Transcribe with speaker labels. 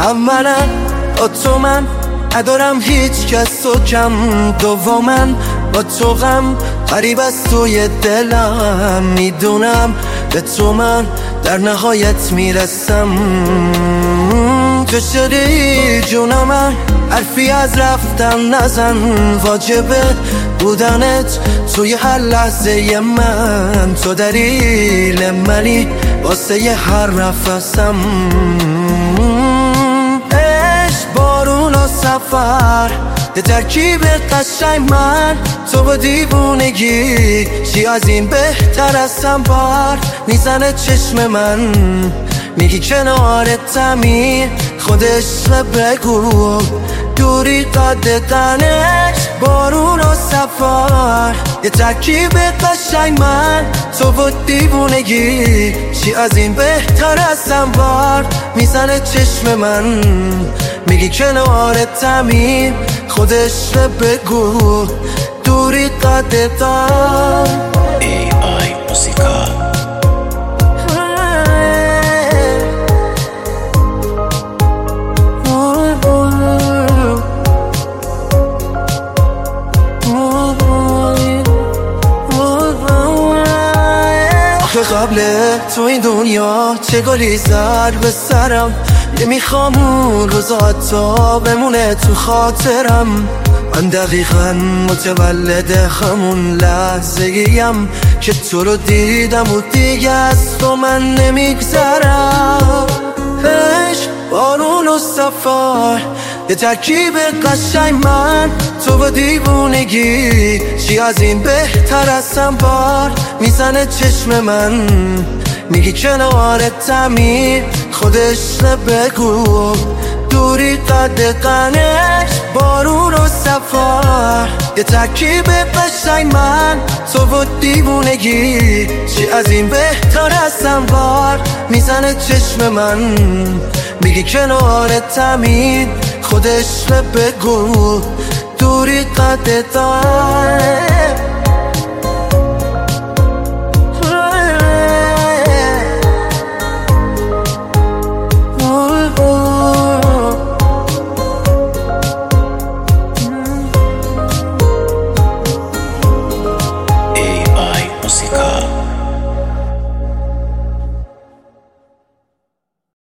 Speaker 1: اولا با تو من ندارم هیچ کس و کم، دومن با تو غم قریب از توی دلم، میدونم به تو من در نهایت میرسم. تو شدی جون من، حرفی از رفتن نزن، واجبه بودنت توی هر لحظه من، تو دلیل منی واسه هر نفسم. عشق بارون و سفر یه ترکیب قشنگ، من تو با دیوونگی چی از این بهتر هستم. بار میزنه چشم من، میگی کنارتمی، خودش بگو دوری قدتنش. بارون و سفر یه ترکیب قشنگ، من تو با دیوونگی چی از این بهتر هستم. بار میزنه چشم من، میگی کنارتمی، خودش بگو دوری قدتن.
Speaker 2: AI موسیقا
Speaker 1: قبل تو این دنیا چه گلی زد به سرم، نمیخوام اون روزا تا بمونه تو خاطرم. من دقیقا متولد همون لحظه ایم که تو رو دیدم و دیگه از تو من نمیگذرم. عشق بارون و سفر یه ترکیب قشنگ، من تو با دیوونگی چی از این بهتر هستم. بار میزنه چشم من، میگی کنارتمی، خودش بگو دوری قدقنش. بارون و سفر یه ترکیب قشنگ، من تو با دیوونگی چی از این بهتر هستم. بار میزنه چشم من، میگی کنارتمی، خودش بگو دوری قدقنش.